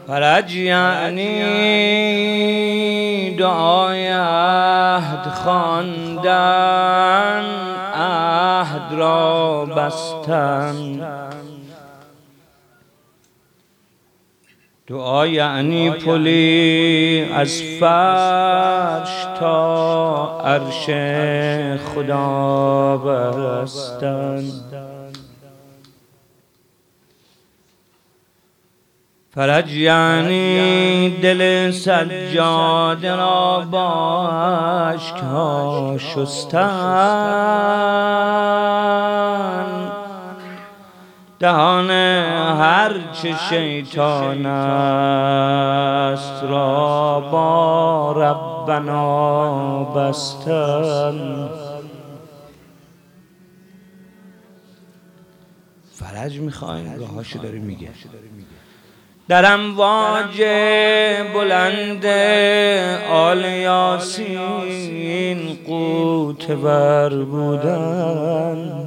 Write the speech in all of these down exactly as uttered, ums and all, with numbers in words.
فرج یعنی دعای عهد خواندن، عهد را بستن. دعا یعنی پلی از فرش تا عرش خدا بستن. فرج یعنی دل سجاده را با اشک‌ها شستن، دهان هر چه شیطان است را با ربنا بستن. فرج میخوایم، راهاشو داره میگه. در امواج بلند آل یاسین غوطه‌ور بودن،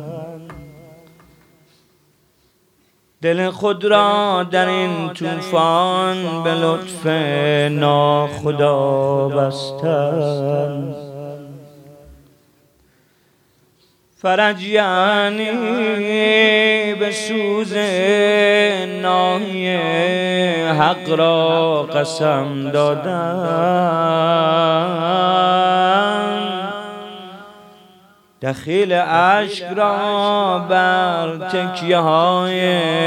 دل خود را در این طوفان به لطف ناخدا بستن. فرج یعنی به سوز ناحیه حق را قسم دادن، دخیل اشک را بر تکیه های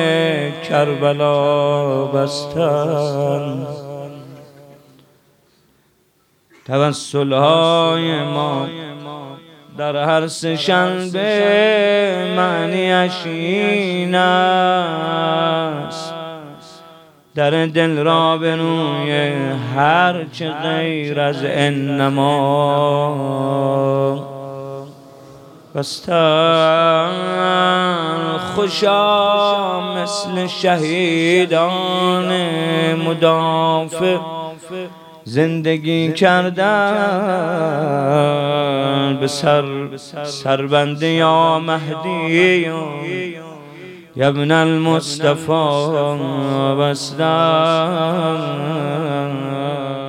کربلا بستن. توسل های ما در هر سه شنبه معنیش این است، در دل را به روی هر چه غیر از انما بستن. خوشا مثل شهیدان مدافع زندگی کردن، به سر سربند یا مهدی یا ابن المصطفى بستن.